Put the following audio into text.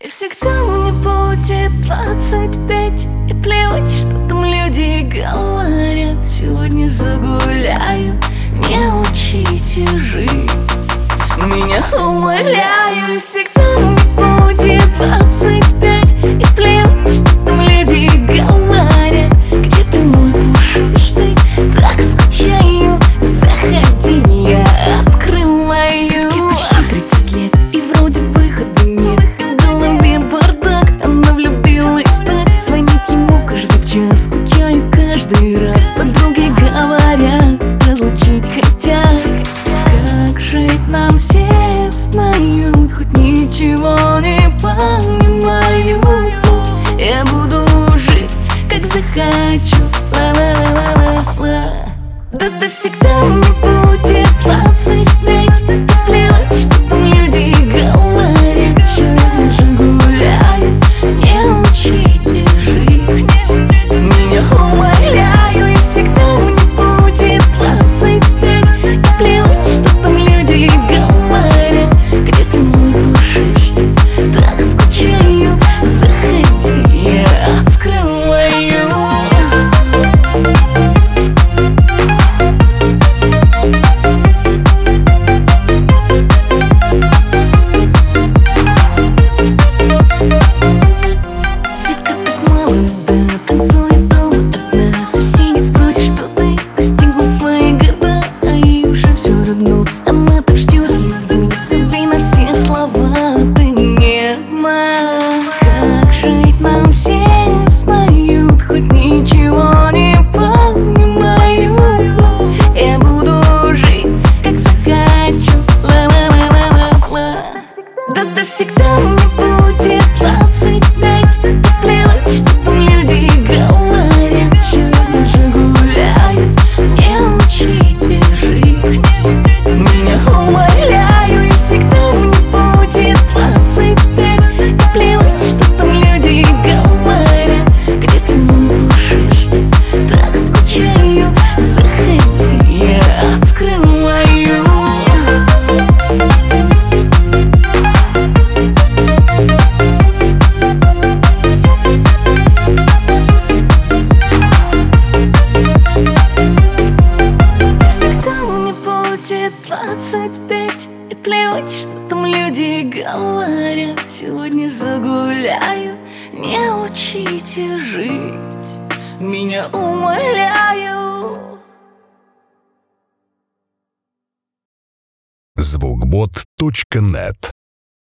И всегда мне будет 25. И плевать, что там люди говорят. Сегодня загуляю, не учите жить. Меня умоляю. И всегда мне будет 25. И плевать, что там люди говорят. Где ты, мой пушистый? Так скучаю. Заходи, я открываю. Светке почти 30 лет, и вроде выхода нет. В голове бардак, она влюбилась так. Звонит ему каждый час, скучает каждый раз. Подруги говорят, разлучить хотят. Как жить нам, все знают, хоть ничего не понимаю. Я буду жить, как захочу. Ла-ла-ла-ла-ла. Да всегда мне будет 25. И плевать, что там люди говорят. Сегодня загуляю, не учите жить. Меня умоляю. И всегда мне будет 25. И плевать, что там люди говорят. Где ты, мой пушистый? Так скучаю. Заходи, я открываю. Светка так молода, танцует дома одна. Соседи спросят, что ты достигла свои года. А ей уже все равно, она так ждет его. Забей на все слова, ты не одна. Как жить нам, все знают, хоть ничего не понимаю. Я буду жить, как захочу. Ла-ла-ла-ла-ла. Да всегда мне будет 25. И плевать, что там люди говорят. Сегодня загуляю, не учите жить. Меня умоляю. И всегда мне будет 25. И плевать, что там люди говорят. Где ты, мой пушистый? Так скучаю. Заходи, я открываю. Всегда мне будет 25. И плевать, что там люди говорят. Сегодня загуляю, не учите жить. Меня умоляю. Звукбот.нет